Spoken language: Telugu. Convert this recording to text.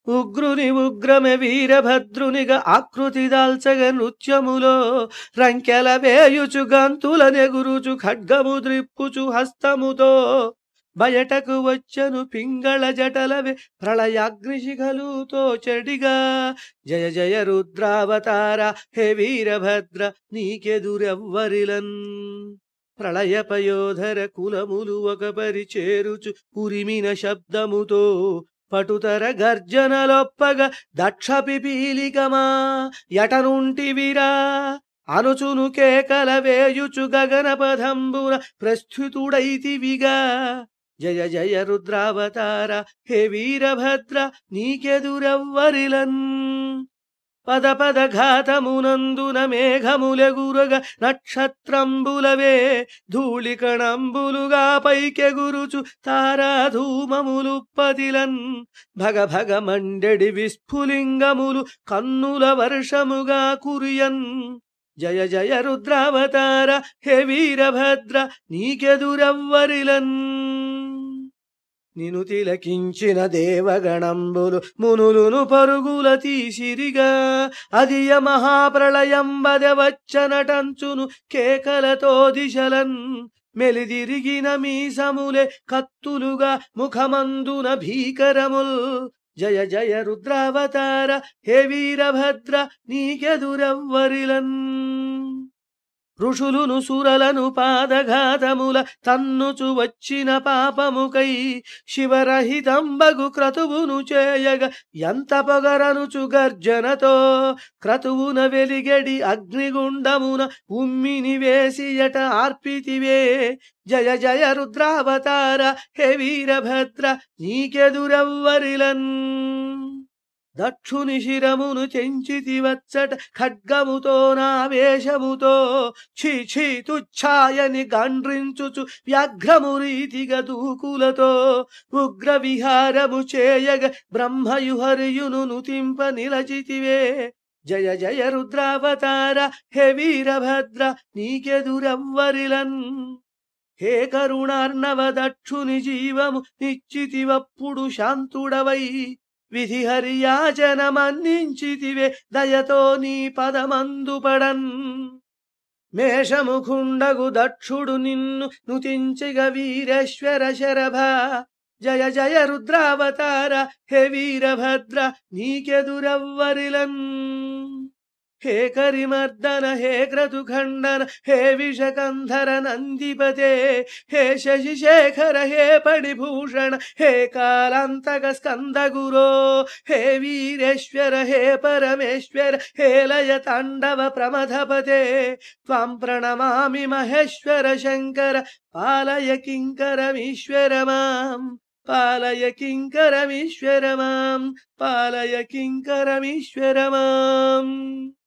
ఉగ్రుని ఉగ్రమె వీరభద్రునిగా ఆకృతి దాల్చగ నృత్యములో రంకెల వేయుచు గంతుల నెగురుచు ఖడ్గము ద్రిప్పుచు హస్తముతో బయటకు వచ్చను పింగళ జటలవే ప్రళయాగ్నిశిఖలుతో చెడిగా జయ జయ రుద్రావతార హే వీరభద్ర నీకెదురెవ్వరిలన్ ప్రళయపయోధర కులములు ఒక పరిచేరుచు ఉరిమిన శబ్దముతో పటుతర గర్జనలొప్పగ దక్ష పిపీలికమా యటనుంటివిరా అనుచును కేకల వేయుచు గగన పదంబున ప్రస్థుతుడైతివిగా జయ జయ రుద్రావతార హే వీరభద్ర నీకెదురెవ్వరిలన్ పద పద ఘాతమునందున మేఘములెగురగ నక్షత్రంబులవే ధూళికణంబులుగా పైకెగురుచు తారాధూమములుప్పతిలన్ భగ భగ మండెడి విస్ఫులింగములు కన్నుల వర్షముగా కురియన్ జయ జయ రుద్రావతార హే వీరభద్ర నీకెదురెవ్వరిలన్ నిను తిలకించిన దేవగణంబులు మునులును పరుగుల తీసిరిగా అదియ మహాప్రళయంబద వచ్చనటంచును కేకలతో దిశలన్ మెలిదిరిగిన మీసములే కత్తులుగా ముఖమందున భీకరముల్ జయ జయ రుద్రావతార హే వీరభద్ర నీకెదురెవ్వరిలన్ ఋషులును సురలను పాదఘాతముల తన్నుచు వచ్చిన పాపముకై శివరహితంబగు క్రతువును చేయగ ఎంత పొగరనుచు గర్జనతో క్రతువున వెలిగడి అగ్నిగుండమున ఉమ్మిని వేసియట ఆర్పితివే జయ జయ రుద్రావతార హే వీరభద్ర నీకెదురెవ్వరిలన్ దక్షుని శిరమును చెంచితి వచ్చట ఖడ్గముతో నావేశముతో ఛీ ఛీ తుచ్ఛాయని గాండ్రించుచు వ్యాఘ్రము రీతిగా దూకులతో ఉగ్ర విహారము చేయగ బ్రహ్మయు హరియును నుతింప నిలచితివే జయ జయ రుద్రావతార హే వీరభద్ర నీకెదురెవ్వరిలన్ హే కరుణార్ణవ దక్షుని జీవము నిశ్చితివప్పుడు శాంతుడవై విధి హరియాచన మన్నించితివే దయతో నీ పదమందుపడన్ మేషముఖుండగు దక్షుడు నిన్ను నుతించిగ వీరేశ్వర శరభ జయ జయ రుద్రావతార హే వీరభద్ర నీకెదురెవ్వరిలన్ హే కరిమర్దన హే క్రతుఖండన హే విషకంధర నందిపతే హే శశిశేఖర హే పడిభూషణ హే కాలాంతక స్కంద గురో హే వీరేశ్వర హే పరమేశ్వర హే లయ తాండవ ప్రమథపతే త్వాం ప్రణమామి మహేశ్వర శంకర పాలయ కింకరమీశ్వర మాం పాలయ కింకరమీశ్వర మాం పాలయ కింకరమీశ్వర మాం